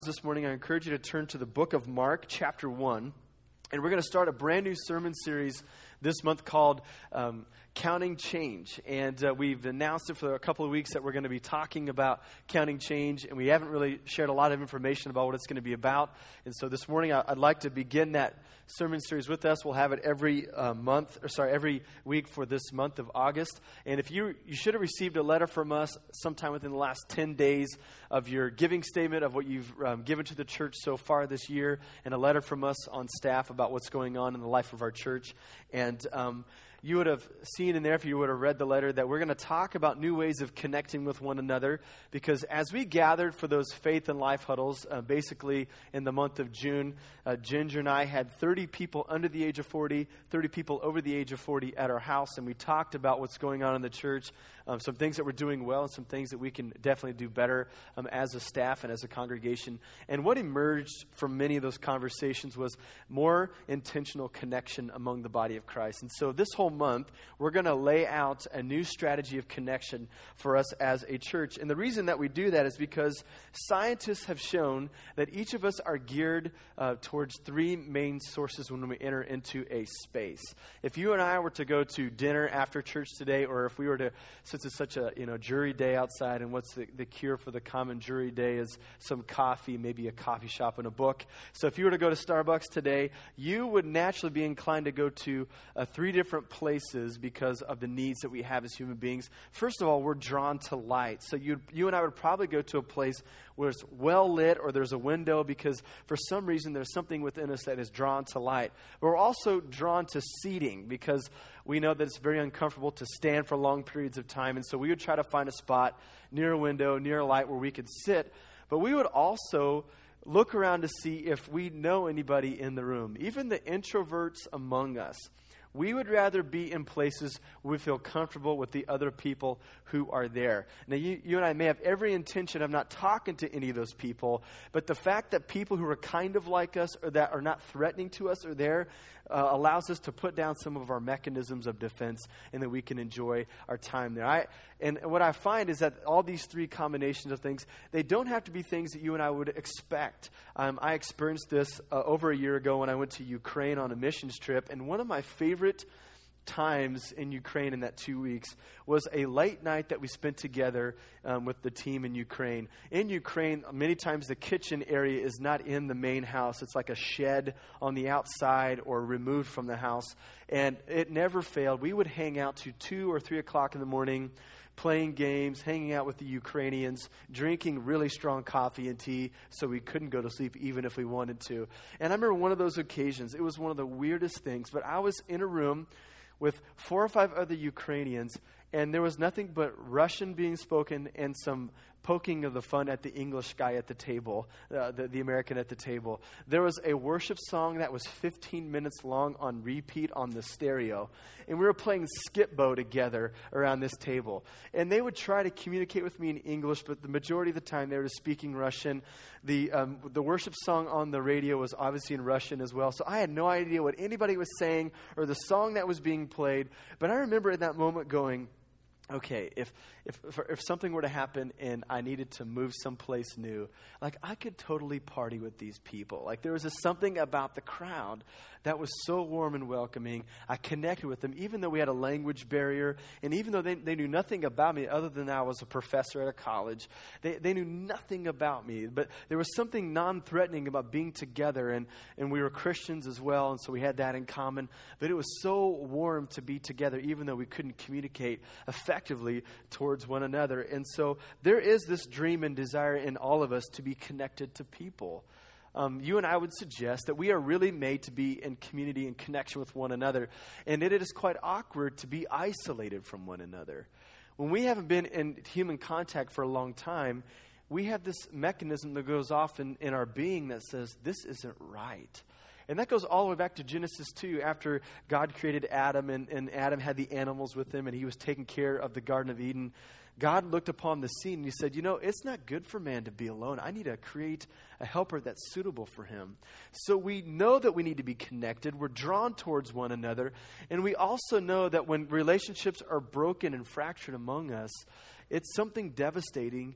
This morning, I encourage you to turn to the book of Mark, chapter 1. And we're going to start a brand new sermon series this month called Counting Change. And we've announced it for a couple of weeks that we're going to be talking about counting change. And we haven't really shared a lot of information about what it's going to be about. And so this morning, I'd like to begin that sermon series with us. We'll have it every week for this month of August. And if you should have received a letter from us sometime within the last 10 days of your giving statement of what you've given to the church so far this year, and a letter from us on staff about what's going on in the life of our church. And you would have seen in there, if you would have read the letter, that we're going to talk about new ways of connecting with one another. Because as we gathered for those faith and life huddles, basically in the month of June, Ginger and I had 30 people under the age of 40, 30 people over the age of 40 at our house. And we talked about what's going on in the church, some things that we're doing well and some things that we can definitely do better as a staff and as a congregation. And what emerged from many of those conversations was more intentional connection among the body of Christ. And so this whole month, we're going to lay out a new strategy of connection for us as a church. And the reason that we do that is because scientists have shown that each of us are geared towards three main sources when we enter into a space. If you and I were to go to dinner after church today, or if we were to, since it's such a jury day outside, and what's the cure for the common jury day is some coffee, maybe a coffee shop and a book. So if you were to go to Starbucks today, you would naturally be inclined to go to three different places because of the needs that we have as human beings. First of all, we're drawn to light. So you and I would probably go to a place where it's well lit or there's a window because for some reason there's something within us that is drawn to light. But we're also drawn to seating because we know that it's very uncomfortable to stand for long periods of time. And so we would try to find a spot near a window, near a light where we could sit. But we would also look around to see if we know anybody in the room, even the introverts among us. We would rather be in places where we feel comfortable with the other people who are there. Now, you and I may have every intention of not talking to any of those people, but the fact that people who are kind of like us or that are not threatening to us are there allows us to put down some of our mechanisms of defense and that we can enjoy our time there. And what I find is that all these three combinations of things, they don't have to be things that you and I would expect. I experienced this over a year ago when I went to Ukraine on a missions trip, and one of my favorite times in Ukraine in that 2 weeks was a late night that we spent together with the team in Ukraine. In Ukraine, many times the kitchen area is not in the main house. It's like a shed on the outside or removed from the house. And it never failed. We would hang out to 2 or 3 o'clock in the morning, playing games, hanging out with the Ukrainians, drinking really strong coffee and tea so we couldn't go to sleep even if we wanted to. And I remember one of those occasions, it was one of the weirdest things, but I was in a room with 4 or 5 other Ukrainians, and there was nothing but Russian being spoken and some poking of the fun at the English guy at the table, the American at the table. There was a worship song that was 15 minutes long on repeat on the stereo, and we were playing Skip-Bo together around this table. And they would try to communicate with me in English, but the majority of the time they were speaking Russian. The worship song on the radio was obviously in Russian as well, so I had no idea what anybody was saying or the song that was being played. But I remember in that moment going, okay, if something were to happen and I needed to move someplace new, like I could totally party with these people. Like there was something about the crowd that was so warm and welcoming. I connected with them, even though we had a language barrier, and even though they knew nothing about me other than I was a professor at a college. They knew nothing about me, but there was something non-threatening about being together, and we were Christians as well, and so we had that in common. But it was so warm to be together, even though we couldn't communicate effectively towards one another. And so there is this dream and desire in all of us to be connected to people. You and I would suggest that we are really made to be in community and connection with one another. And it is quite awkward to be isolated from one another. When we haven't been in human contact for a long time, we have this mechanism that goes off in our being that says, this isn't right. And that goes all the way back to Genesis 2, after God created Adam, and Adam had the animals with him, and he was taking care of the Garden of Eden. God looked upon the scene and he said, it's not good for man to be alone. I need to create a helper that's suitable for him. So we know that we need to be connected. We're drawn towards one another. And we also know that when relationships are broken and fractured among us, it's something devastating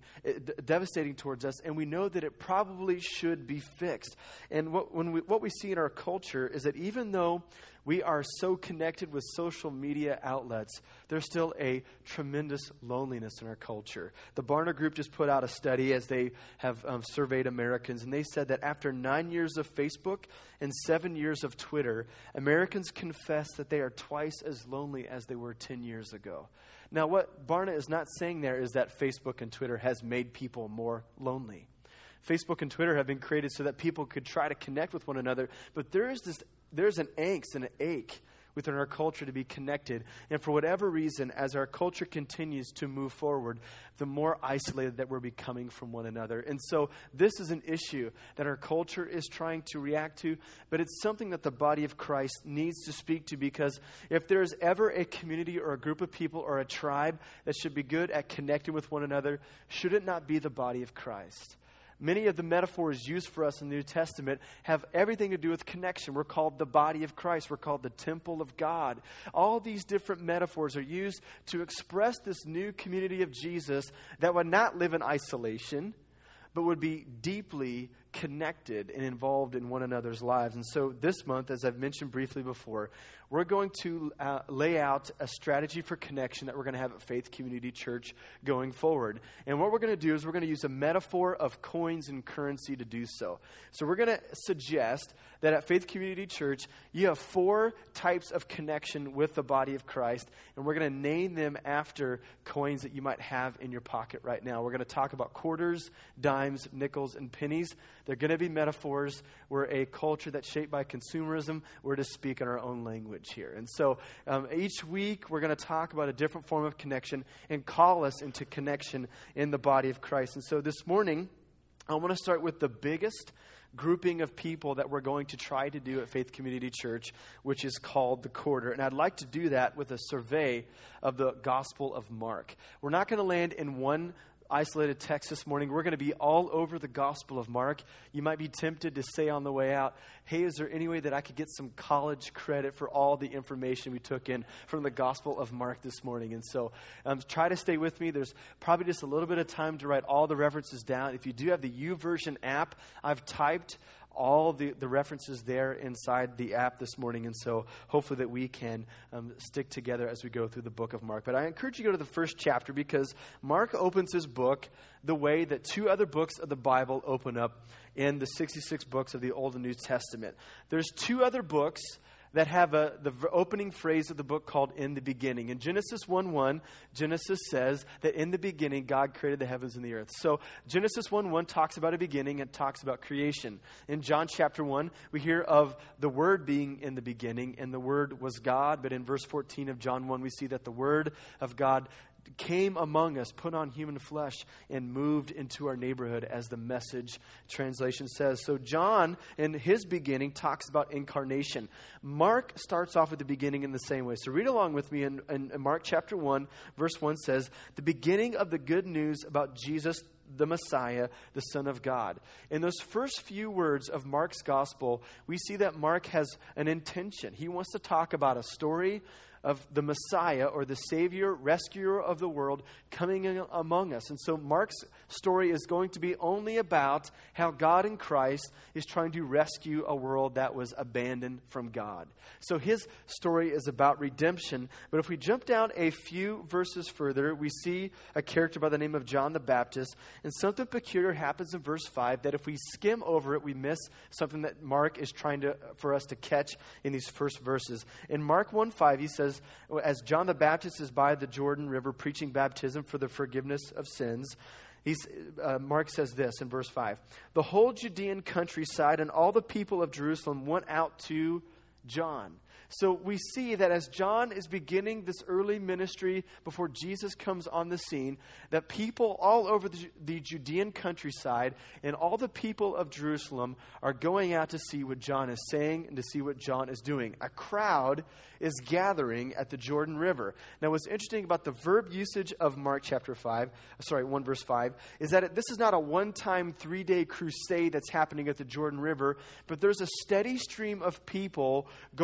towards us, and we know that it probably should be fixed. And what we see in our culture is that even though we are so connected with social media outlets, there's still a tremendous loneliness in our culture. The Barna Group just put out a study as they have surveyed Americans, and they said that after 9 years of Facebook and 7 years of Twitter, Americans confess that they are twice as lonely as they were 10 years ago. Now, what Barna is not saying there is that Facebook and Twitter has made people more lonely. Facebook and Twitter have been created so that people could try to connect with one another, but there's an angst and an ache within our culture to be connected. And for whatever reason, as our culture continues to move forward, the more isolated that we're becoming from one another. And so this is an issue that our culture is trying to react to, but it's something that the body of Christ needs to speak to, because if there's ever a community or a group of people or a tribe that should be good at connecting with one another, should it not be the body of Christ? Many of the metaphors used for us in the New Testament have everything to do with connection. We're called the body of Christ. We're called the temple of God. All these different metaphors are used to express this new community of Jesus that would not live in isolation, but would be deeply connected and involved in one another's lives. And so this month, as I've mentioned briefly before, we're going to lay out a strategy for connection that we're going to have at Faith Community Church going forward. And what we're going to do is we're going to use a metaphor of coins and currency to do so. So we're going to suggest that at Faith Community Church, you have 4 types of connection with the body of Christ, and we're going to name them after coins that you might have in your pocket right now. We're going to talk about quarters, dimes, nickels, and pennies. They're going to be metaphors. We're a culture that's shaped by consumerism. We're to speak in our own language here. And so each week we're going to talk about a different form of connection and call us into connection in the body of Christ. And so this morning, I want to start with the biggest grouping of people that we're going to try to do at Faith Community Church, which is called the quarter. And I'd like to do that with a survey of the Gospel of Mark. We're not going to land in one isolated text this morning. We're going to be all over the Gospel of Mark. You might be tempted to say on the way out, hey, is there any way that I could get some college credit for all the information we took in from the Gospel of Mark this morning? And so try to stay with me. There's probably just a little bit of time to write all the references down. If you do have the YouVersion app, I've typed all the references there inside the app this morning, and so hopefully that we can stick together as we go through the book of Mark. But I encourage you to go to the first chapter, because Mark opens his book the way that 2 other books of the Bible open up in the 66 books of the Old and New Testament. There's 2 other books that have the opening phrase of the book called "In the Beginning." In Genesis 1:1, Genesis says that in the beginning, God created the heavens and the earth. So Genesis 1:1 talks about a beginning and talks about creation. In John chapter 1, we hear of the Word being in the beginning, and the Word was God. But in verse 14 of John 1, we see that the Word of God came among us, put on human flesh, and moved into our neighborhood, as the Message translation says. So John, in his beginning, talks about incarnation. Mark starts off at the beginning in the same way. So read along with me in Mark chapter 1, verse 1 says, "The beginning of the good news about Jesus, the Messiah, the Son of God." In those first few words of Mark's gospel, we see that Mark has an intention. He wants to talk about a story of the Messiah, or the Savior, rescuer of the world, coming in among us. And so Mark's story is going to be only about how God in Christ is trying to rescue a world that was abandoned from God. So his story is about redemption. But if we jump down a few verses further, we see a character by the name of John the Baptist. And something peculiar happens in verse 5 that if we skim over it, we miss something that Mark is trying for us to catch in these first verses. In Mark 1:5, he says, as John the Baptist is by the Jordan River preaching baptism for the forgiveness of sins, Mark says this in verse 5, "The whole Judean countryside and all the people of Jerusalem went out to John." So we see that as John is beginning this early ministry before Jesus comes on the scene, that people all over the Judean countryside and all the people of Jerusalem are going out to see what John is saying and to see what John is doing. A crowd is gathering at the Jordan River. Now, what's interesting about the verb usage of Mark chapter 1 verse 5, is that this is not a one-time 3-day crusade that's happening at the Jordan River, but there's a steady stream of people going to the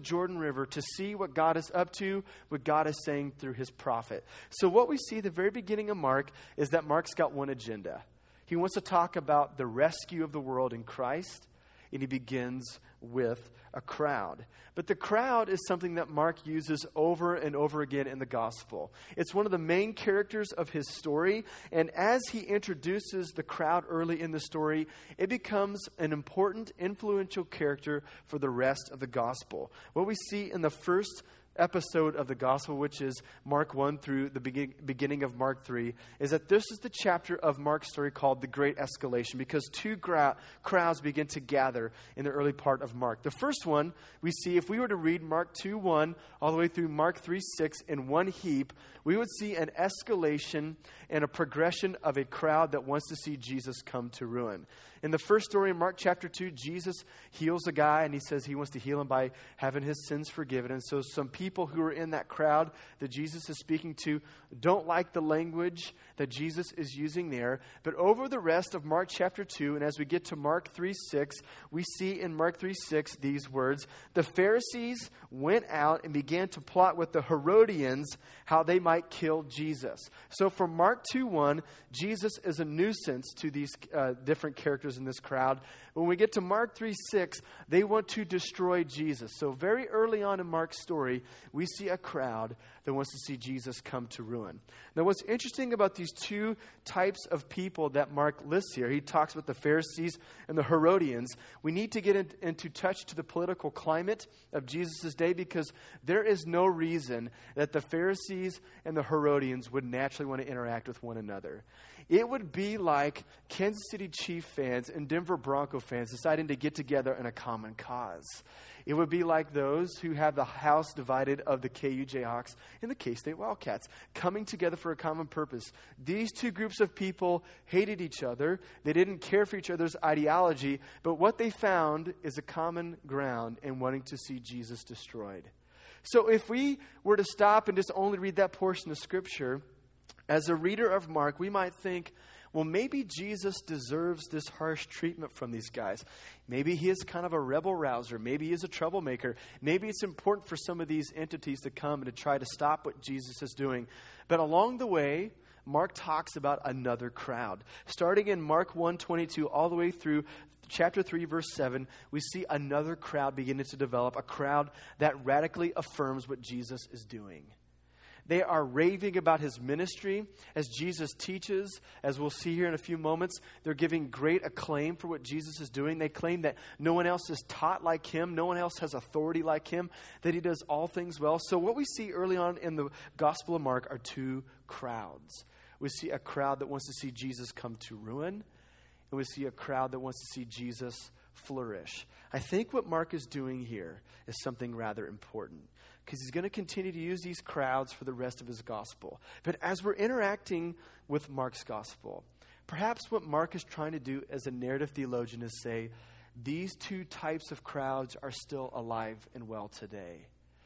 Jordan River to see what God is up to, what God is saying through his prophet. So what we see at the very beginning of Mark is that Mark's got one agenda. He wants to talk about the rescue of the world in Christ, and he begins with a crowd. But the crowd is something that Mark uses over and over again in the gospel. It's one of the main characters of his story, and as he introduces the crowd early in the story, it becomes an important, influential character for the rest of the gospel. What we see in the first episode of the gospel, which is Mark 1 through the beginning of Mark 3, is that this is the chapter of Mark's story called the Great Escalation, because two crowds begin to gather in the early part of Mark. The first one we see, if we were to read Mark 2:1 all the way through Mark 3:6 in one heap, we would see an escalation and a progression of a crowd that wants to see Jesus come to ruin. In the first story in Mark chapter 2, Jesus heals a guy, and he says he wants to heal him by having his sins forgiven. And so some people who are in that crowd that Jesus is speaking to don't like the language that Jesus is using there. But over the rest of Mark chapter 2, and as we get to Mark 3:6, we see in Mark 3:6 these words: the Pharisees went out and began to plot with the Herodians how they might kill Jesus. So from Mark 2:1, Jesus is a nuisance to these different characters in this crowd. When we get to Mark 3:6, they want to destroy Jesus. So very early on in Mark's story, we see a crowd that wants to see Jesus come to ruin. Now, what's interesting about these two types of people that Mark lists here, he talks about the Pharisees and the Herodians. We need to get into touch to the political climate of Jesus' day, because there is no reason that the Pharisees and the Herodians would naturally want to interact with one another. It would be like Kansas City Chief fans and Denver Bronco fans deciding to get together in a common cause. It would be like those who have the house divided of the KU Jayhawks and the K-State Wildcats coming together for a common purpose. These two groups of people hated each other. They didn't care for each other's ideology, but what they found is a common ground in wanting to see Jesus destroyed. So if we were to stop and just only read that portion of Scripture, as a reader of Mark, we might think, well, maybe Jesus deserves this harsh treatment from these guys. Maybe he is kind of a rebel rouser. Maybe he is a troublemaker. Maybe it's important for some of these entities to come and to try to stop what Jesus is doing. But along the way, Mark talks about another crowd. Starting in Mark 1:22 all the way through chapter 3, verse 7, we see another crowd beginning to develop, a crowd that radically affirms what Jesus is doing. They are raving about his ministry as Jesus teaches. As we'll see here in a few moments, they're giving great acclaim for what Jesus is doing. They claim that no one else is taught like him. No one else has authority like him, that he does all things well. So what we see early on in the Gospel of Mark are two crowds. We see a crowd that wants to see Jesus come to ruin, and we see a crowd that wants to see Jesus flourish. I think what Mark is doing here is something rather important, because he's going to continue to use these crowds for the rest of his gospel. But as we're interacting with Mark's gospel, perhaps what Mark is trying to do as a narrative theologian is say, these two types of crowds are still alive and well today.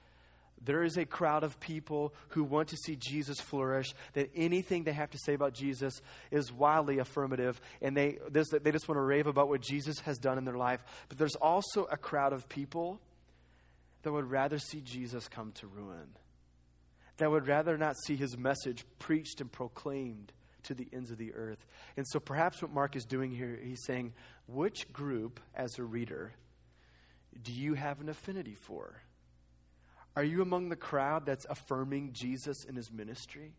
There is a crowd of people who want to see Jesus flourish, that anything they have to say about Jesus is wildly affirmative, and they just want to rave about what Jesus has done in their life. But there's also a crowd of people that would rather see Jesus come to ruin, that would rather not see his message preached and proclaimed to the ends of the earth. And so perhaps what Mark is doing here, he's saying, which group, as a reader, do you have an affinity for? Are you among the crowd that's affirming Jesus in his ministry?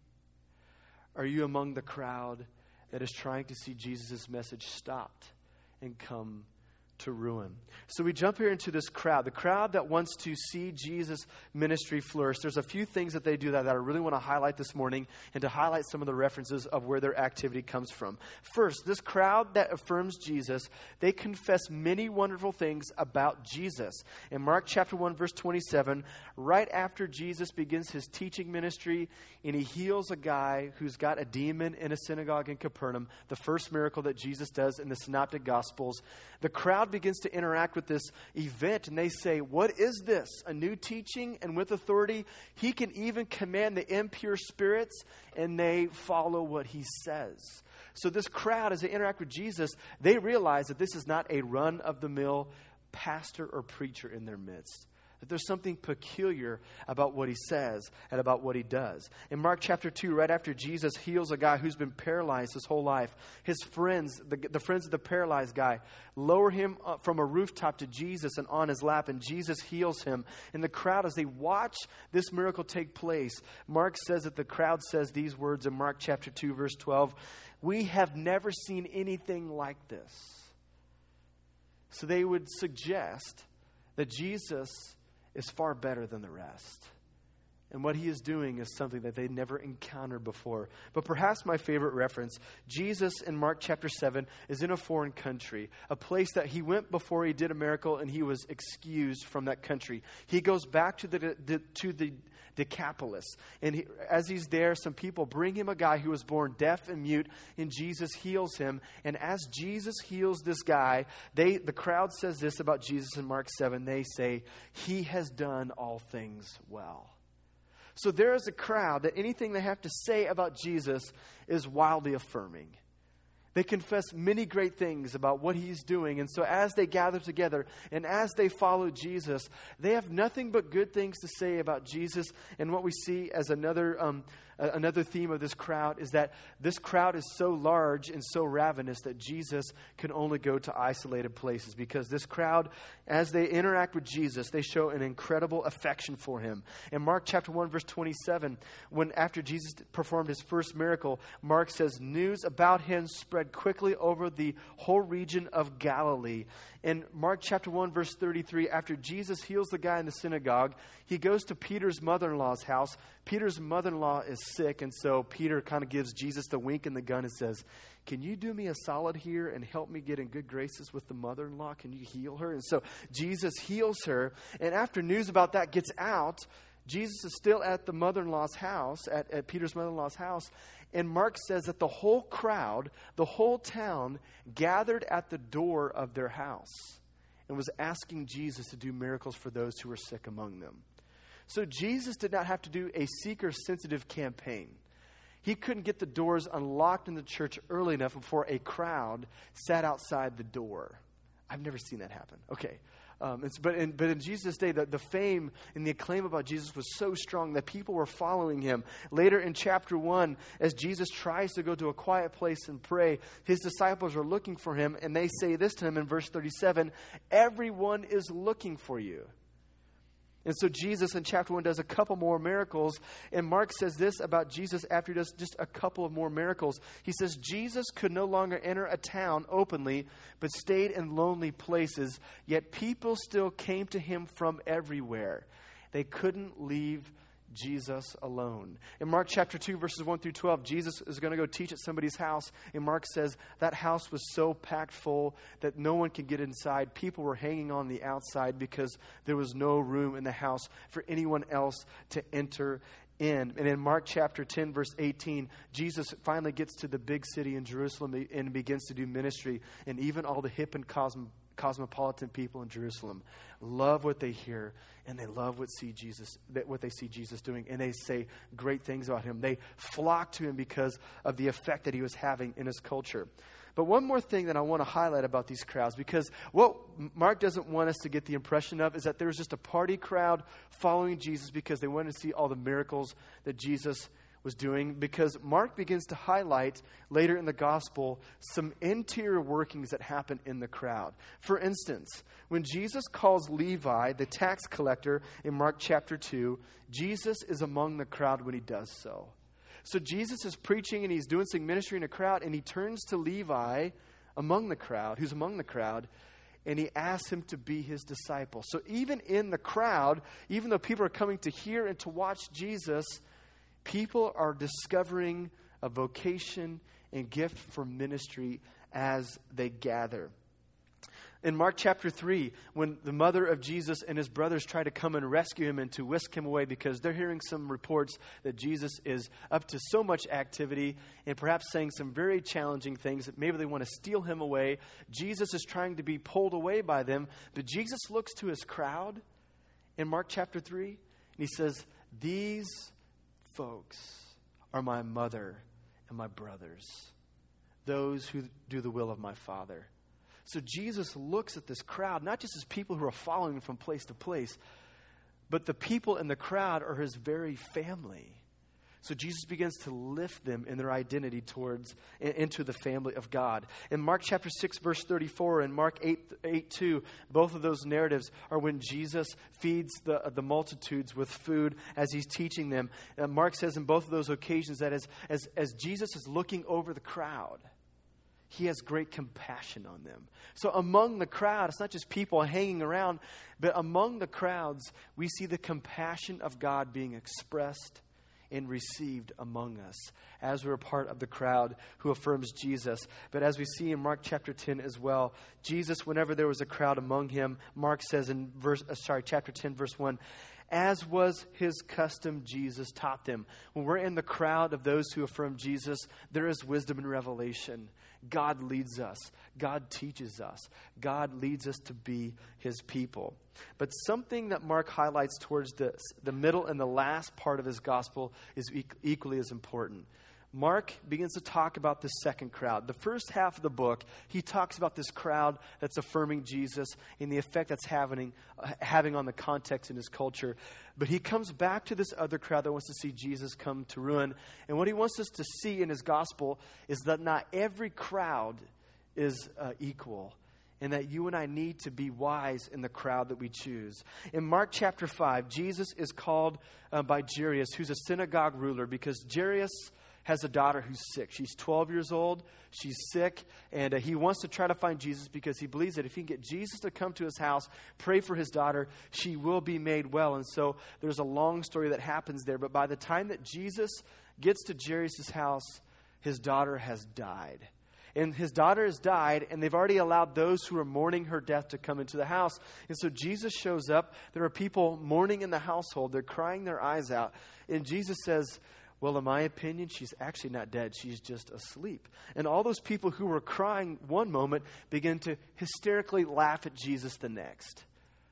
Are you among the crowd that is trying to see Jesus' message stopped and come to ruin? So we jump here into this crowd, the crowd that wants to see Jesus' ministry flourish. There's a few things that they do that I really want to highlight this morning, and to highlight some of the references of where their activity comes from. First, this crowd that affirms Jesus, they confess many wonderful things about Jesus. In Mark chapter 1, verse 27, right after Jesus begins his teaching ministry and he heals a guy who's got a demon in a synagogue in Capernaum, the first miracle that Jesus does in the Synoptic Gospels, the crowd begins to interact with this event, and they say, what is this? A new teaching and with authority? He can even command the impure spirits, and they follow what he says. So this crowd, as they interact with Jesus, they realize that this is not a run-of-the-mill pastor or preacher in their midst. that there's something peculiar about what he says and about what he does. In Mark chapter 2, right after Jesus heals a guy who's been paralyzed his whole life, his friends, the friends of the paralyzed guy, lower him up from a rooftop to Jesus and on his lap, and Jesus heals him. And the crowd, as they watch this miracle take place, Mark says that the crowd says these words in Mark chapter 2, verse 12, "We have never seen anything like this." So they would suggest that Jesus is far better than the rest. And what he is doing is something that they never encountered before. But perhaps my favorite reference, Jesus in Mark chapter 7 is in a foreign country, a place that he went before he did a miracle and he was excused from that country. He goes back to the Decapolis. And as he's there, some people bring him a guy who was born deaf and mute, and Jesus heals him. And as Jesus heals this guy, the crowd says this about Jesus in Mark 7. They say, "He has done all things well." So there is a crowd that anything they have to say about Jesus is wildly affirming. They confess many great things about what he's doing. And so as they gather together and as they follow Jesus, they have nothing but good things to say about Jesus. And what we see as another theme of this crowd is that this crowd is so large and so ravenous that Jesus can only go to isolated places, because this crowd, as they interact with Jesus, they show an incredible affection for him. In Mark chapter 1, verse 27, when after Jesus performed his first miracle, Mark says, "News about him spread quickly over the whole region of Galilee." In Mark chapter 1, verse 33, after Jesus heals the guy in the synagogue, he goes to Peter's mother-in-law's house. Peter's mother-in-law is sick, and so Peter kind of gives Jesus the wink and the gun and says, "Can you do me a solid here and help me get in good graces with the mother-in-law? Can you heal her?" And so Jesus heals her, and after news about that gets out, Jesus is still at the mother-in-law's house, at Peter's mother-in-law's house, and Mark says that the whole crowd, the whole town, gathered at the door of their house and was asking Jesus to do miracles for those who were sick among them. So Jesus did not have to do a seeker-sensitive campaign. He couldn't get the doors unlocked in the church early enough before a crowd sat outside the door. I've never seen that happen. Okay. But in Jesus' day, the fame and the acclaim about Jesus was so strong that people were following him. Later in chapter 1, as Jesus tries to go to a quiet place and pray, his disciples are looking for him, and they say this to him in verse 37, "Everyone is looking for you." And so Jesus in chapter 1 does a couple more miracles. And Mark says this about Jesus after he does just a couple of more miracles. He says, Jesus could no longer enter a town openly, but stayed in lonely places. Yet people still came to him from everywhere. They couldn't leave Jesus alone. In Mark chapter 2, verses 1 through 12, Jesus is going to go teach at somebody's house. And Mark says that house was so packed full that no one could get inside. People were hanging on the outside because there was no room in the house for anyone else to enter in. And in Mark chapter 10, verse 18, Jesus finally gets to the big city in Jerusalem and begins to do ministry. And even all the hip and cosmopolitan people in Jerusalem love what they hear, and they love what they see Jesus doing, and they say great things about him. They flock to him because of the effect that he was having in his culture. But one more thing that I want to highlight about these crowds, because what Mark doesn't want us to get the impression of is that there was just a party crowd following Jesus because they wanted to see all the miracles that Jesus was doing, because Mark begins to highlight later in the gospel some interior workings that happen in the crowd. For instance, when Jesus calls Levi, the tax collector, in Mark chapter 2, Jesus is among the crowd when he does so. So Jesus is preaching and he's doing some ministry in a crowd, and he turns to Levi among the crowd, who's among the crowd, and he asks him to be his disciple. So even in the crowd, even though people are coming to hear and to watch Jesus, people are discovering a vocation and gift for ministry as they gather. In Mark chapter 3, when the mother of Jesus and his brothers try to come and rescue him and to whisk him away because they're hearing some reports that Jesus is up to so much activity and perhaps saying some very challenging things that maybe they want to steal him away, Jesus is trying to be pulled away by them. But Jesus looks to his crowd in Mark chapter 3, and he says, "These folks are my mother and my brothers, those who do the will of my Father." So Jesus looks at this crowd, not just as people who are following him from place to place, but the people in the crowd are his very family. So Jesus begins to lift them in their identity into the family of God. In Mark chapter 6, verse 34, and Mark 8:2, both of those narratives are when Jesus feeds the multitudes with food as he's teaching them. Mark says in both of those occasions that as Jesus is looking over the crowd, he has great compassion on them. So among the crowd, it's not just people hanging around, but among the crowds, we see the compassion of God being expressed and received among us as we're a part of the crowd who affirms Jesus. But as we see in Mark chapter 10 as well, Jesus, whenever there was a crowd among him, Mark says in chapter 10, verse 1, as was his custom, Jesus taught them. When we're in the crowd of those who affirm Jesus, there is wisdom and revelation. God leads us. God teaches us. God leads us to be his people. But something that Mark highlights towards the middle and the last part of his gospel is equally as important. Mark begins to talk about the second crowd. The first half of the book, he talks about this crowd that's affirming Jesus and the effect that's having on the context in his culture. But he comes back to this other crowd that wants to see Jesus come to ruin. And what he wants us to see in his gospel is that not every crowd is equal, and that you and I need to be wise in the crowd that we choose. In Mark chapter 5, Jesus is called by Jairus, who's a synagogue ruler, because Jairus has a daughter who's sick. She's 12 years old. She's sick. And he wants to try to find Jesus because he believes that if he can get Jesus to come to his house, pray for his daughter, she will be made well. And so there's a long story that happens there. But by the time that Jesus gets to Jairus' house, his daughter has died. And his daughter has died, and they've already allowed those who are mourning her death to come into the house. And so Jesus shows up. There are people mourning in the household. They're crying their eyes out. And Jesus says, well, in my opinion, she's actually not dead. She's just asleep. And all those people who were crying one moment begin to hysterically laugh at Jesus the next.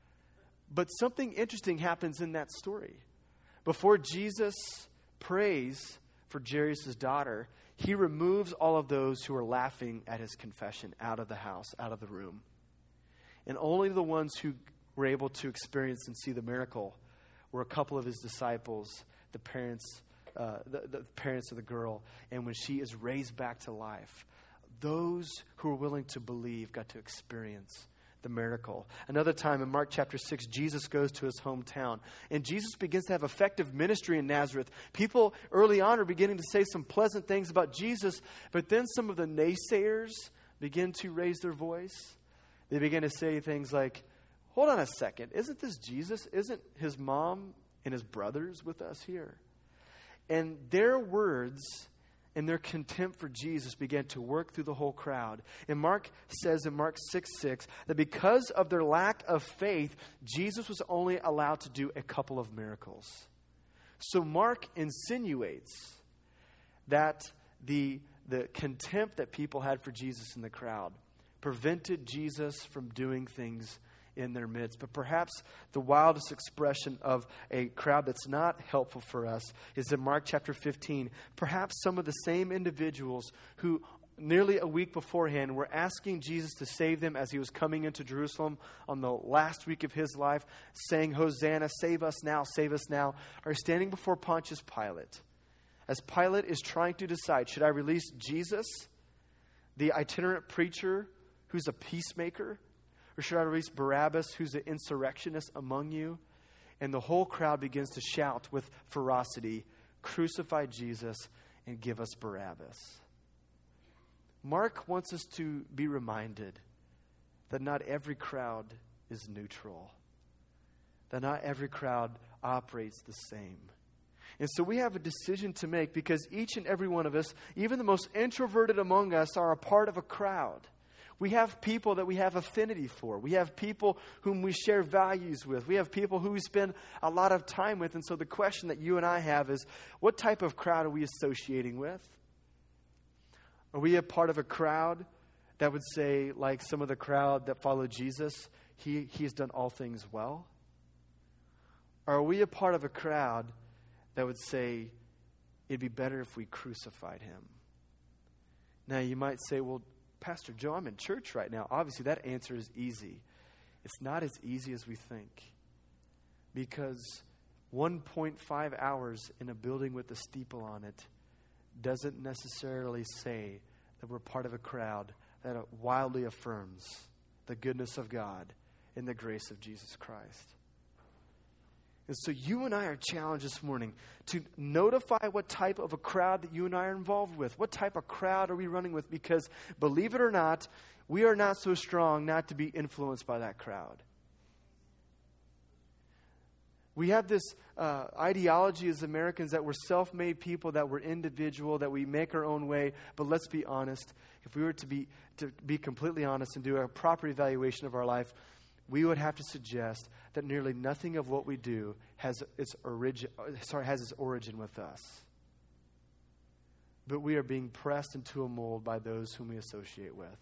But something interesting happens in that story. Before Jesus prays for Jairus' daughter, he removes all of those who are laughing at his confession out of the house, out of the room. And only the ones who were able to experience and see the miracle were a couple of his disciples, the parents of the girl. And when she is raised back to life, those who were willing to believe got to experience the miracle. Another time in Mark chapter 6, Jesus goes to his hometown. And Jesus begins to have effective ministry in Nazareth. People early on are beginning to say some pleasant things about Jesus, but then some of the naysayers begin to raise their voice. They begin to say things like, hold on a second, isn't this Jesus? Isn't his mom and his brothers with us here? And their words and their contempt for Jesus began to work through the whole crowd. And Mark says in Mark 6:6 that because of their lack of faith, Jesus was only allowed to do a couple of miracles. So Mark insinuates that the contempt that people had for Jesus in the crowd prevented Jesus from doing things in their midst. But perhaps the wildest expression of a crowd that's not helpful for us is in Mark chapter 15. Perhaps some of the same individuals who nearly a week beforehand were asking Jesus to save them as he was coming into Jerusalem on the last week of his life, saying, Hosanna, save us now, are standing before Pontius Pilate. As Pilate is trying to decide, should I release Jesus, the itinerant preacher who's a peacemaker, or should I release Barabbas, who's an insurrectionist among you? And the whole crowd begins to shout with ferocity, crucify Jesus and give us Barabbas. Mark wants us to be reminded that not every crowd is neutral, that not every crowd operates the same. And so we have a decision to make, because each and every one of us, even the most introverted among us, are a part of a crowd. We have people that we have affinity for. We have people whom we share values with. We have people who we spend a lot of time with. And so the question that you and I have is, what type of crowd are we associating with? Are we a part of a crowd that would say, like some of the crowd that followed Jesus, he has done all things well? Or are we a part of a crowd that would say, it'd be better if we crucified him? Now you might say, well, Pastor Joe, I'm in church right now. Obviously, that answer is easy. It's not as easy as we think. Because 1.5 hours in a building with a steeple on it doesn't necessarily say that we're part of a crowd that wildly affirms the goodness of God and the grace of Jesus Christ. And so you and I are challenged this morning to notify what type of a crowd that you and I are involved with. What type of crowd are we running with? Because believe it or not, we are not so strong not to be influenced by that crowd. We have this ideology as Americans that we're self-made people, that we're individual, that we make our own way. But let's be honest. If we were to be completely honest and do a proper evaluation of our life, we would have to suggest that nearly nothing of what we do has its origin with us. But we are being pressed into a mold by those whom we associate with.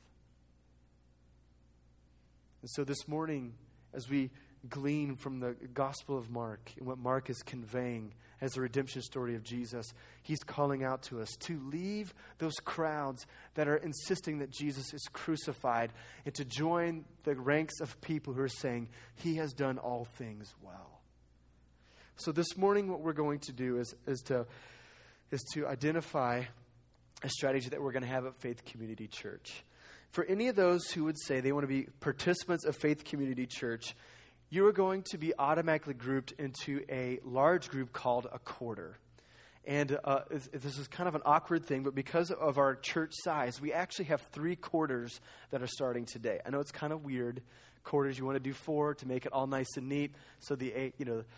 And so this morning, as we glean from the Gospel of Mark and what Mark is conveying as the redemption story of Jesus, he's calling out to us to leave those crowds that are insisting that Jesus is crucified and to join the ranks of people who are saying he has done all things well. So this morning what we're going to do is to identify a strategy that we're going to have at Faith Community Church. For any of those who would say they want to be participants of Faith Community Church, you are going to be automatically grouped into a large group called a quarter. And this is kind of an awkward thing, but because of our church size, we actually have 3 quarters that are starting today. I know it's kind of weird. Quarters, you want to do 4 to make it all nice and neat. So the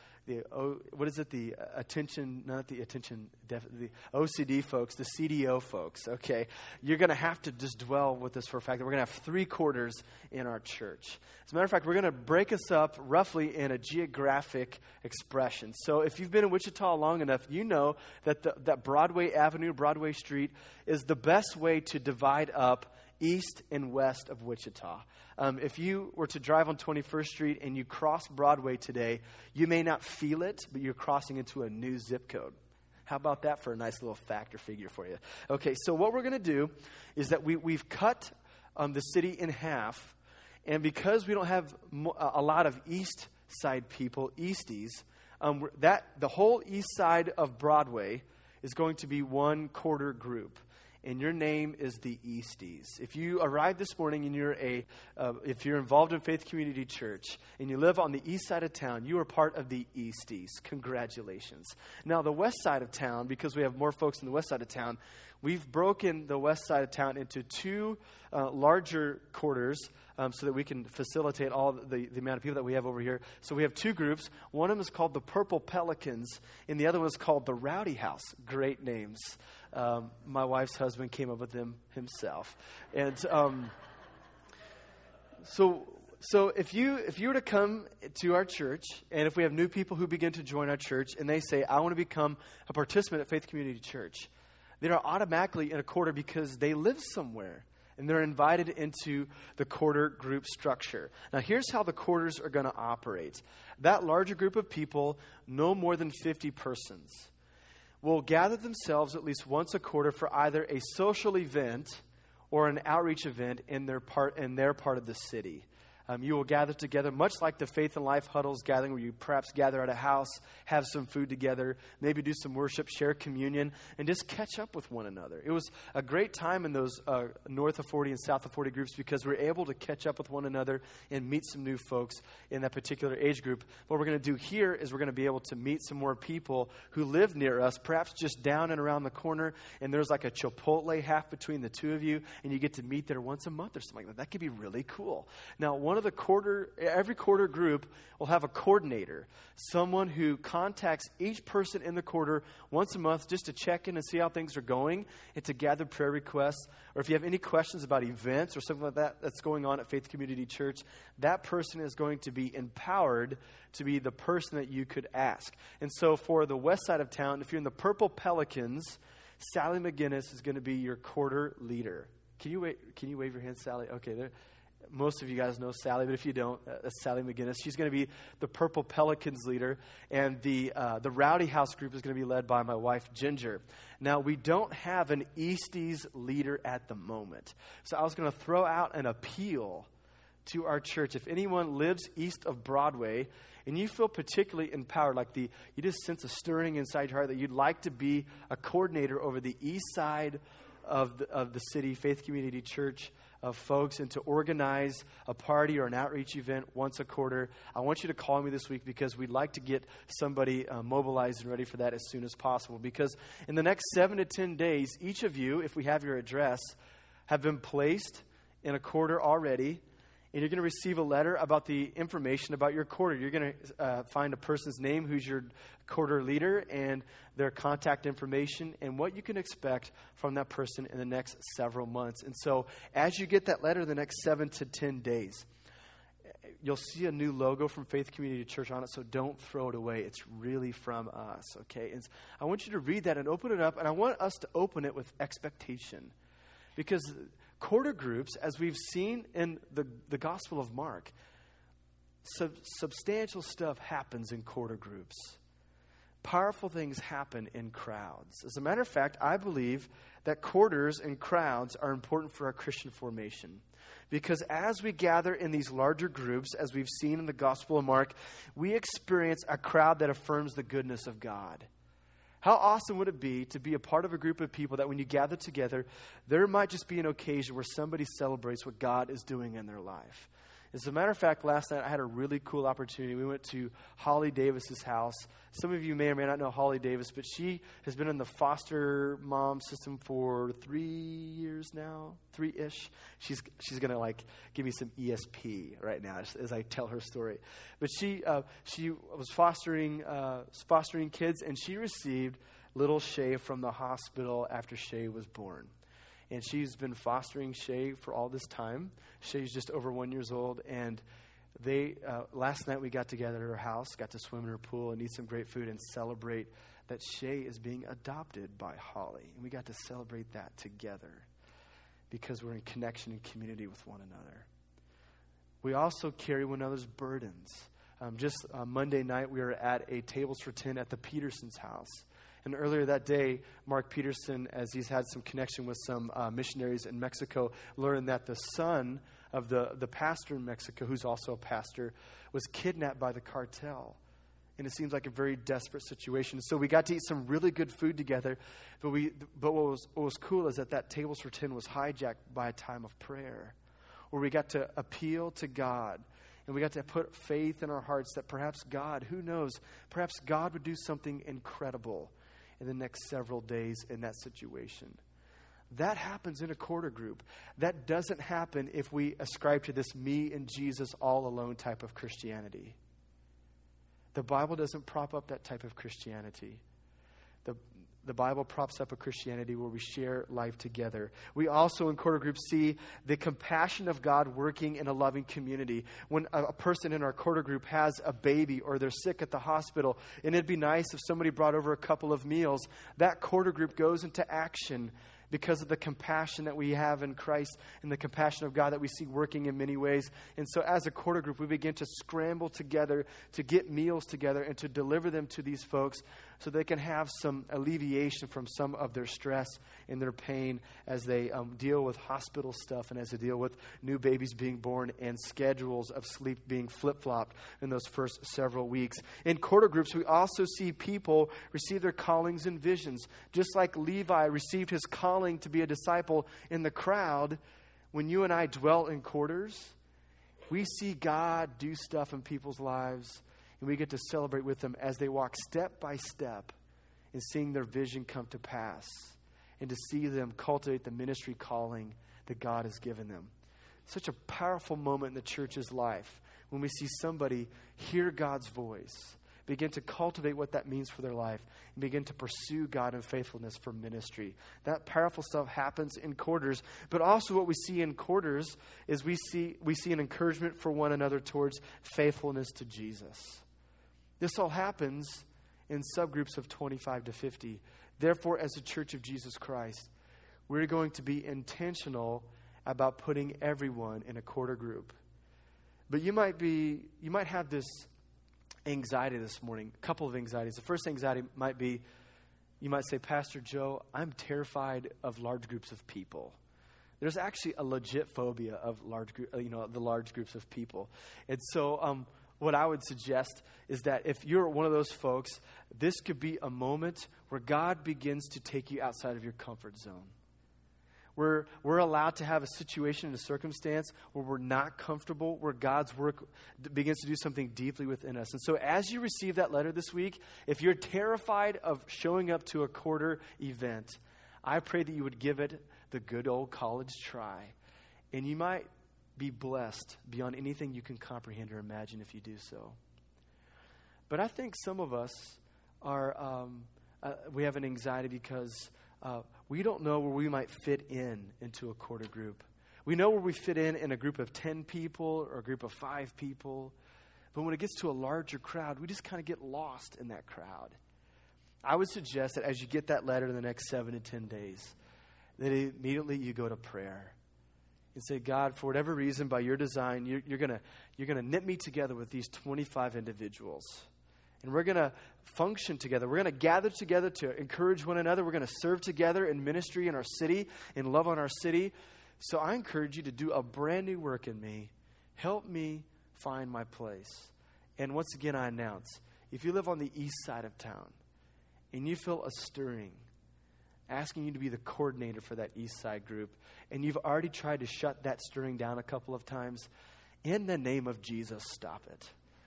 OCD folks, the CDO folks, okay? You're going to have to just dwell with this for a fact that we're going to have 3 quarters in our church. As a matter of fact, we're going to break us up roughly in a geographic expression. So if you've been in Wichita long enough, you know that that Broadway Avenue, Broadway Street is the best way to divide up east and west of Wichita. If you were to drive on 21st Street and you cross Broadway today, you may not feel it, but you're crossing into a new zip code. How about that for a nice little fact or figure for you? Okay, so what we're going to do is that we've cut the city in half, and because we don't have a lot of east side people, Easties, the whole east side of Broadway is going to be 1 quarter group. And your name is the Easties. If you arrived this morning and if you're involved in Faith Community Church and you live on the east side of town, you are part of the Easties. Congratulations. Now, the west side of town, because we have more folks in the west side of town, we've broken the west side of town into 2 larger quarters so that we can facilitate all the amount of people that we have over here. So we have 2 groups. One of them is called the Purple Pelicans, and the other one is called the Rowdy House. Great names. My wife's husband came up with them himself. And so if you were to come to our church, and if we have new people who begin to join our church, and they say, I want to become a participant at Faith Community Church, they are automatically in a quarter because they live somewhere. And they're invited into the quarter group structure. Now, here's how the quarters are going to operate. That larger group of people, no more than 50 persons, will gather themselves at least once a quarter for either a social event or an outreach event in their part of the city. You will gather together, much like the Faith and Life Huddles gathering, where you perhaps gather at a house, have some food together, maybe do some worship, share communion, and just catch up with one another. It was a great time in those north of 40 and south of 40 groups because we were able to catch up with one another and meet some new folks in that particular age group. What we're going to do here is we're going to be able to meet some more people who live near us, perhaps just down and around the corner, and there's like a Chipotle half between the 2 of you, and you get to meet there once a month or something like that. That could be really cool. Now, every quarter group will have a coordinator, someone who contacts each person in the quarter once a month just to check in and see how things are going and to gather prayer requests. Or if you have any questions about events or something like that that's going on at Faith Community Church, that person is going to be empowered to be the person that you could ask. And so for the west side of town, if you're in the Purple Pelicans, Sally McGinnis is going to be your quarter leader. Can you wave your hand, Sally? Okay, there. Most of you guys know Sally, but if you don't, that's Sally McGinnis. She's going to be the Purple Pelicans leader, and the Rowdy House group is going to be led by my wife, Ginger. Now, we don't have an Easties leader at the moment, so I was going to throw out an appeal to our church, if anyone lives east of Broadway and you feel particularly empowered, like you just sense a stirring inside your heart that you'd like to be a coordinator over the east side of the city, Faith Community Church of folks, and to organize a party or an outreach event once a quarter, I want you to call me this week because we'd like to get somebody mobilized and ready for that as soon as possible. Because in the next 7 to 10 days, each of you, if we have your address, have been placed in a quarter already, and you're going to receive a letter about the information about your quarter. You're going to find a person's name who's your quarter leader and their contact information and what you can expect from that person in the next several months. And so as you get that letter the next 7 to 10 days, you'll see a new logo from Faith Community Church on it, so don't throw it away. It's really from us, okay? And I want you to read that and open it up, and I want us to open it with expectation. Because quarter groups, as we've seen in the Gospel of Mark, substantial stuff happens in quarter groups. Powerful things happen in crowds. As a matter of fact, I believe that quarters and crowds are important for our Christian formation. Because as we gather in these larger groups, as we've seen in the Gospel of Mark, we experience a crowd that affirms the goodness of God. How awesome would it be to be a part of a group of people that when you gather together, there might just be an occasion where somebody celebrates what God is doing in their life. As a matter of fact, last night I had a really cool opportunity. We went to Holly Davis's house. Some of you may or may not know Holly Davis, but she has been in the foster mom system for 3 years now, 3-ish. She's going to give me some ESP right now as I tell her story. But she was fostering kids, and she received little Shay from the hospital after Shay was born. And she's been fostering Shay for all this time. Shay's just over 1 year old. And last night we got together at her house, got to swim in her pool and eat some great food and celebrate that Shay is being adopted by Holly. And we got to celebrate that together because we're in connection and community with one another. We also carry one another's burdens. Just Monday night we were at a Tables for 10 at the Petersons' house. And earlier that day, Mark Peterson, as he's had some connection with some missionaries in Mexico, learned that the son of the pastor in Mexico, who's also a pastor, was kidnapped by the cartel. And it seems like a very desperate situation. So we got to eat some really good food together. But what was cool is that Tables for 10 was hijacked by a time of prayer, where we got to appeal to God. And we got to put faith in our hearts that perhaps God, who knows, perhaps God would do something incredible in the next several days in that situation. That happens in a quarter group. That doesn't happen if we ascribe to this me and Jesus all alone type of Christianity. The Bible doesn't prop up that type of Christianity. The Bible props up a Christianity where we share life together. We also in quarter groups see the compassion of God working in a loving community. When a person in our quarter group has a baby or they're sick at the hospital, and it'd be nice if somebody brought over a couple of meals, that quarter group goes into action because of the compassion that we have in Christ and the compassion of God that we see working in many ways. And so as a quarter group, we begin to scramble together to get meals together and to deliver them to these folks so they can have some alleviation from some of their stress and their pain as they deal with hospital stuff and as they deal with new babies being born and schedules of sleep being flip-flopped in those first several weeks. In quarter groups, we also see people receive their callings and visions. Just like Levi received his calling to be a disciple in the crowd, when you and I dwell in quarters, we see God do stuff in people's lives, and we get to celebrate with them as they walk step by step in seeing their vision come to pass and to see them cultivate the ministry calling that God has given them. Such a powerful moment in the church's life when we see somebody hear God's voice, begin to cultivate what that means for their life, and begin to pursue God in faithfulness for ministry. That powerful stuff happens in quarters, but also what we see in quarters is we see an encouragement for one another towards faithfulness to Jesus. This all happens in subgroups of 25 to 50. Therefore, as a church of Jesus Christ, we're going to be intentional about putting everyone in a quarter group. But you might have this anxiety this morning, a couple of anxieties. The first anxiety might be, you might say, Pastor Joe, I'm terrified of large groups of people. there's actually a legit phobia of the large groups of people. And so what I would suggest is that if you're one of those folks, this could be a moment where God begins to take you outside of your comfort zone. We're allowed to have a situation and a circumstance where we're not comfortable, where God's work begins to do something deeply within us. And so as you receive that letter this week, if you're terrified of showing up to a quarter event, I pray that you would give it the good old college try. And you might be blessed beyond anything you can comprehend or imagine if you do so. But I think some of us we have an anxiety because we don't know where we might fit into a quarter group. We know where we fit in a group of 10 people or a group of 5 people. But when it gets to a larger crowd, we just kind of get lost in that crowd. I would suggest that as you get that letter in the next 7 to 10 days, that immediately you go to prayer and say, God, for whatever reason, by your design, you're gonna knit me together with these 25 individuals. And we're going to function together. We're going to gather together to encourage one another. We're going to serve together in ministry in our city and love on our city. So I encourage you to do a brand new work in me. Help me find my place. And once again, I announce, if you live on the east side of town and you feel a stirring, asking you to be the coordinator for that east side group, and you've already tried to shut that stirring down a couple of times, in the name of Jesus, stop it.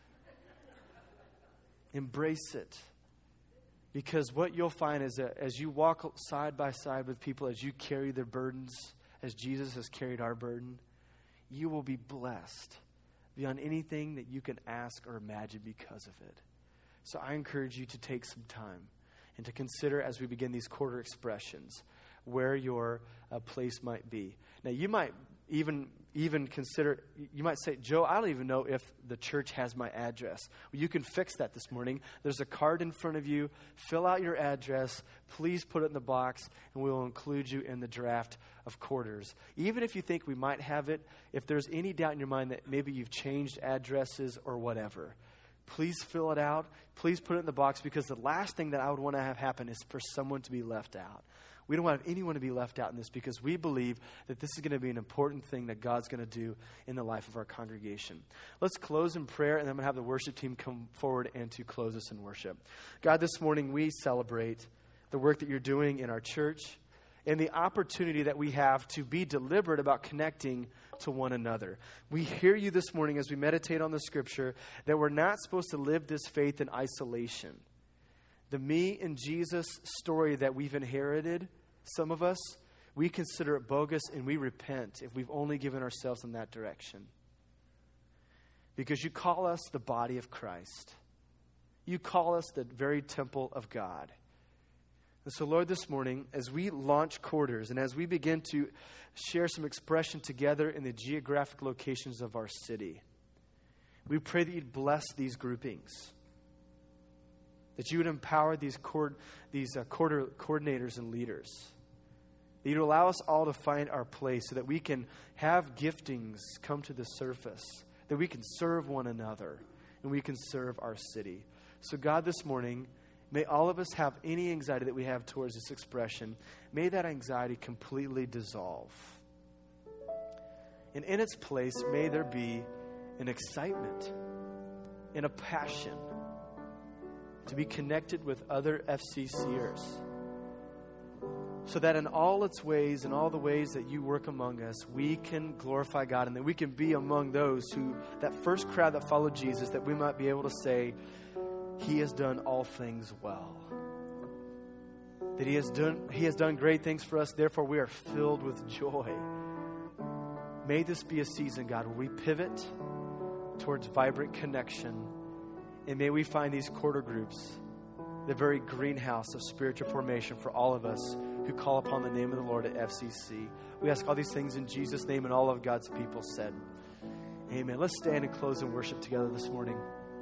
Embrace it. Because what you'll find is that as you walk side by side with people, as you carry their burdens, as Jesus has carried our burden, you will be blessed beyond anything that you can ask or imagine because of it. So I encourage you to take some time and to consider as we begin these quarter expressions where your place might be. Now, you might even consider, you might say, Joe, I don't even know if the church has my address. Well, you can fix that this morning. There's a card in front of you. Fill out your address. Please put it in the box, and we will include you in the draft of quarters. Even if you think we might have it, if there's any doubt in your mind that maybe you've changed addresses or whatever, please fill it out. Please put it in the box, because the last thing that I would want to have happen is for someone to be left out. We don't want anyone to be left out in this, because we believe that this is going to be an important thing that God's going to do in the life of our congregation. Let's close in prayer, and then I'm going to have the worship team come forward and to close us in worship. God, this morning we celebrate the work that you're doing in our church and the opportunity that we have to be deliberate about connecting to one another. We hear you this morning as we meditate on the scripture that we're not supposed to live this faith in isolation. The me and Jesus story that we've inherited, some of us, we consider it bogus, and we repent if we've only given ourselves in that direction. Because you call us the body of Christ. You call us the very temple of God. And so, Lord, this morning, as we launch quarters and as we begin to share some expression together in the geographic locations of our city, we pray that you'd bless these groupings. That you would empower these quarter coordinators and leaders. That you'd allow us all to find our place so that we can have giftings come to the surface. That we can serve one another and we can serve our city. So God, this morning, may all of us have any anxiety that we have towards this expression. May that anxiety completely dissolve. And in its place, may there be an excitement and a passion to be connected with other FCCers, so that in all its ways and all the ways that you work among us, we can glorify God, and that we can be among those who, that first crowd that followed Jesus, that we might be able to say, He has done all things well. That He has done great things for us, therefore we are filled with joy. May this be a season, God, where we pivot towards vibrant connection. And may we find these quarter groups the very greenhouse of spiritual formation for all of us who call upon the name of the Lord at FCC. We ask all these things in Jesus' name, and all of God's people said, amen. Let's stand and close in worship together this morning.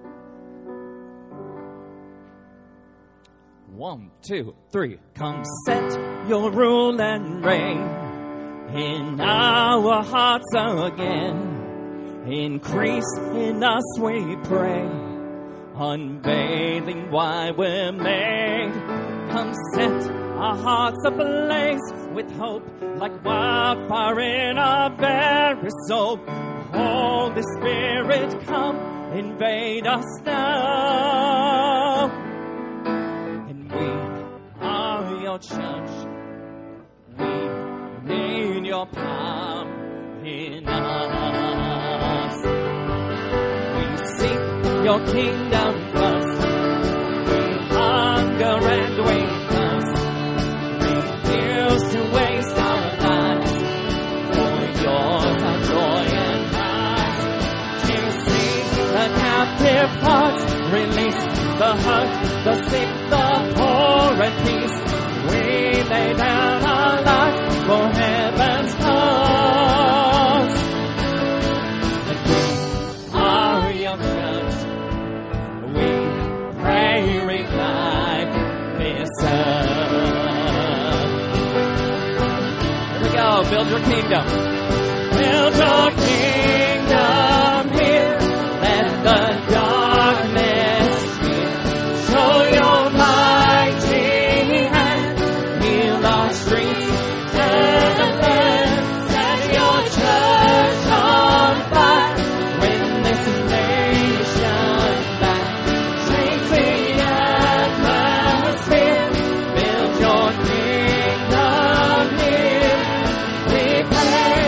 1, 2, 3. Come set your rule and reign in our hearts again. Increase in us, we pray. Unveiling why we're made. Come set our hearts ablaze with hope, like wildfire in our very soul. Holy Spirit, come, invade us now. And we are your church. We need your power in us. We seek your kingdom first. We hunger and we thirst. Refuse to waste our lives. For yours are joy and life. To see the captive hearts, release the hurt, the sick, the poor at peace. We lay down our lives for heaven's cause. And we are your church. We pray, revive this earth. Here we go. Build your kingdom. Build your kingdom here. Let the darkness fear. Show your mighty hand. Heal our streets and land. Set your church on fire. Witness this nation back. Change the atmosphere. Build your kingdom here. We pray.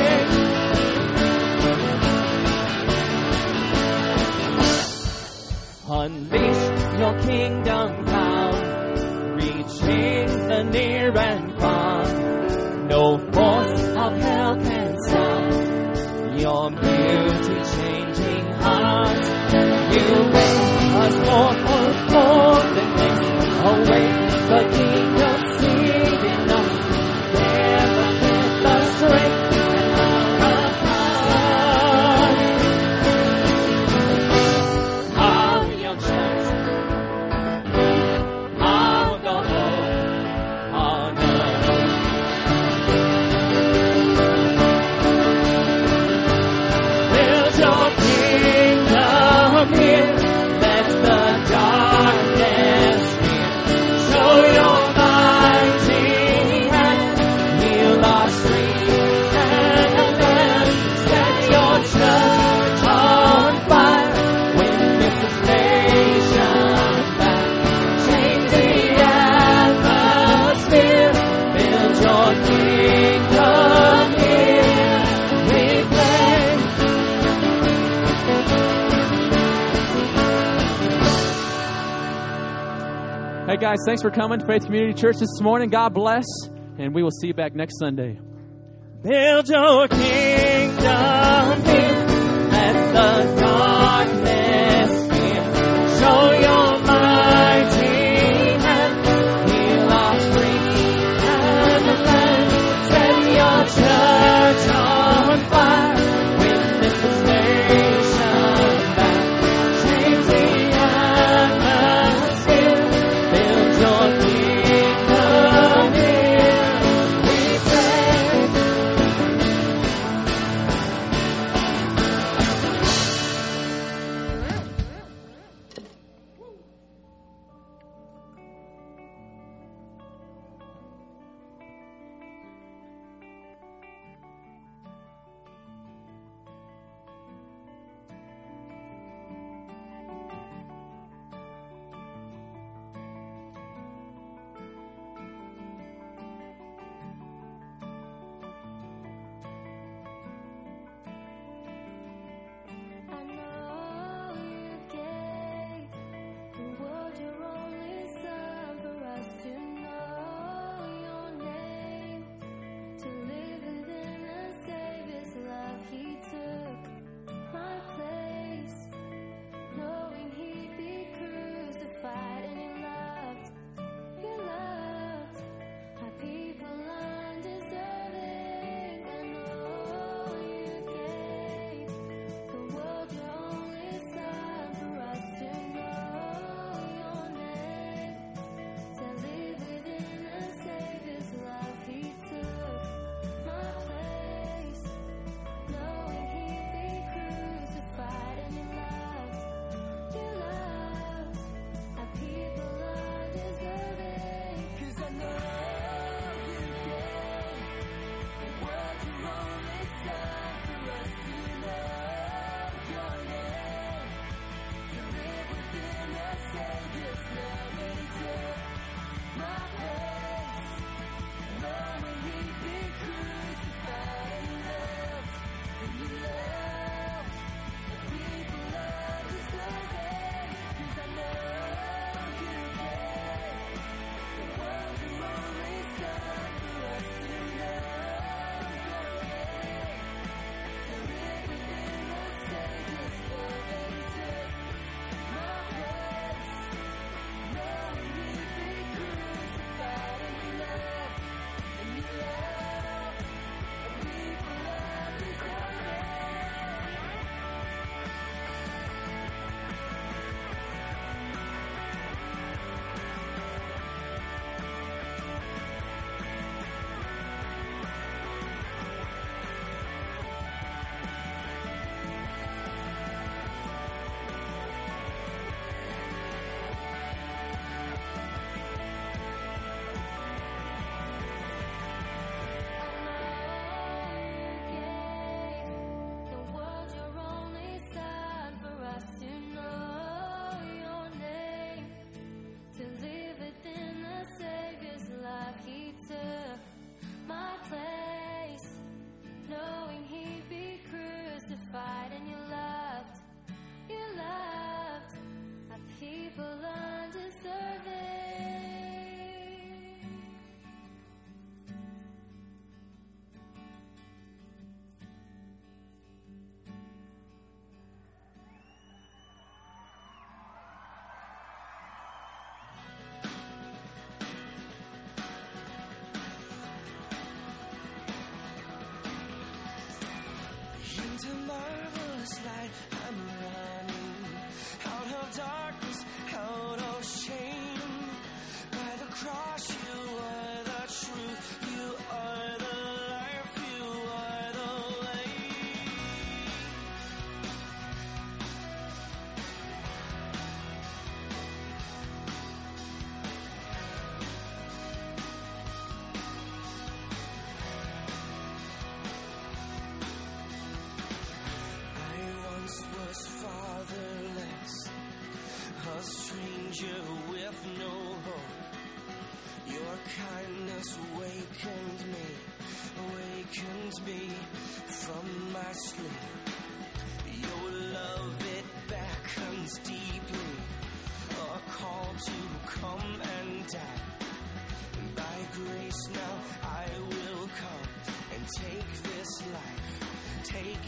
Unleash your kingdom power, reaching the near and far. No force of hell can stop your beauty changing heart. You make us more than this. Awake the kingdom seed in us. Give us the strength and our heart. Our young church, our the hope on earth. Build your kingdom here. Let the darkness fear. Show your mighty hand. Heal our streets and land. Set your church on fire. Witness this nation back. Change the atmosphere. Build your kingdom here. We pray. Hey guys, thanks for coming to Faith Community Church this morning. God bless, and we will see you back next Sunday. Build your kingdom here. Let the darkness fear. Show your mighty hand. Heal our streets and the land. Set your church on fire. Witness this nation back. Change the atmosphere. Build your kingdom here. We pray.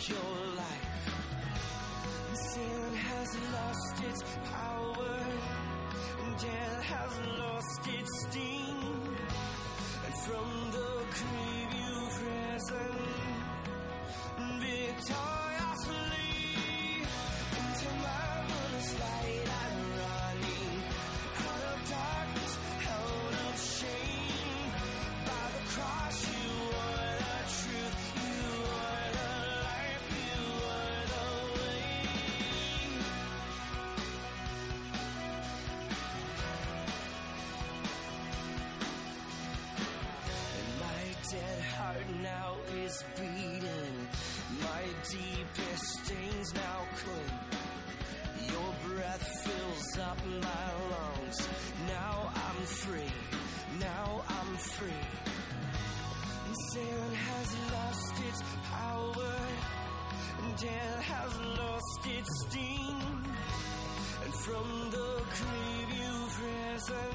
your life. Sin has lost its power, death has lost its sting, and from the grave you've risen victoriously. Into marvelous light I'm running, out of darkness, out of shame. By the cross you are the truth, you are the life, you are the way. And my dead heart now is beating, my deepest stains now clean. Your breath fills up my lungs. Now I'm free, now I'm free. And sin has lost its power, and death has lost its sting, and from the grave you've risen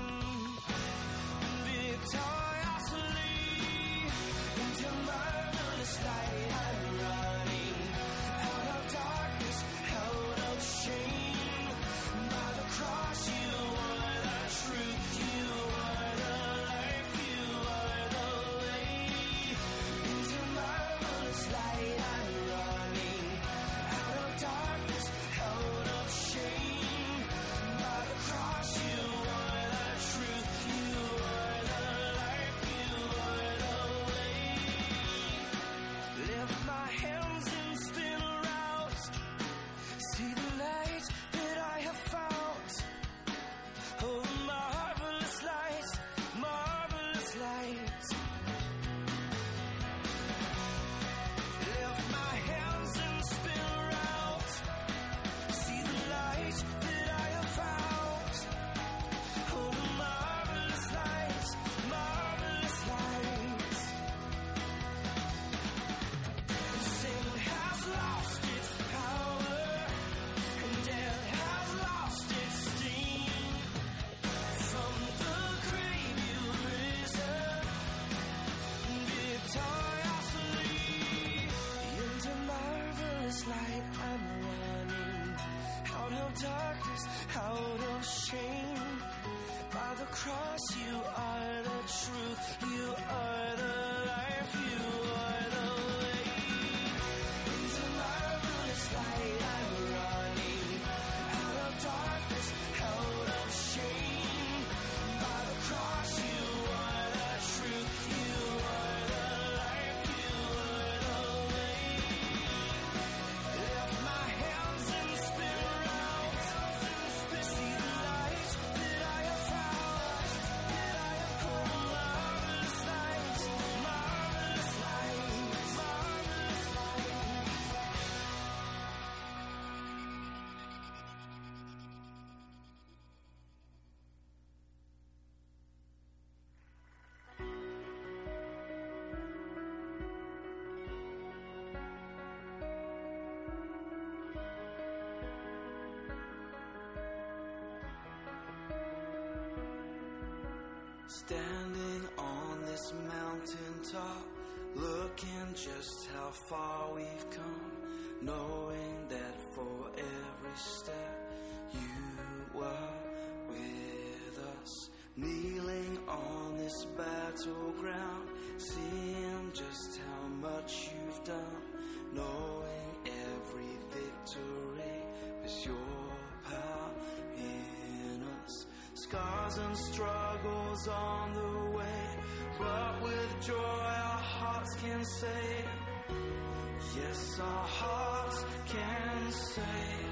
victoriously. Into marvelous light I'm running, out of darkness, out of shame. By the cross you are the truth, you are the life, you are the way. Into marvelous light I'm running, out of darkness, out of shame. By the cross you are the truth, you are the life, you are the way. Lift my hands and spin around, see the light that I have found. Oh, marvelous light, marvelous light. Lift my hands and spin around, see the light that I have found. Oh, marvelous light, marvelous light. Sin has lost its power, and death has lost its sting. From the grave you've risen victoriously. Into marvelous light I'm running, out of darkness, out of shame. By the cross you are the truth, you are the life, you are the way. Into marvelous light I'm running, out of darkness, out of shame. By the cross you are the truth, you are the life, you are the way. Lift my hands and spin around, see the light that I have found, that I have put. Marvelous light, marvelous light, marvelous light. Standing on this mountaintop, looking just how far we've come, knowing that for every step you were with us. Kneeling on this battleground, seeing just how much you've done, knowing every victory was your power in us. Scars and struggles on the way, but with joy our hearts can say, yes, our hearts can say,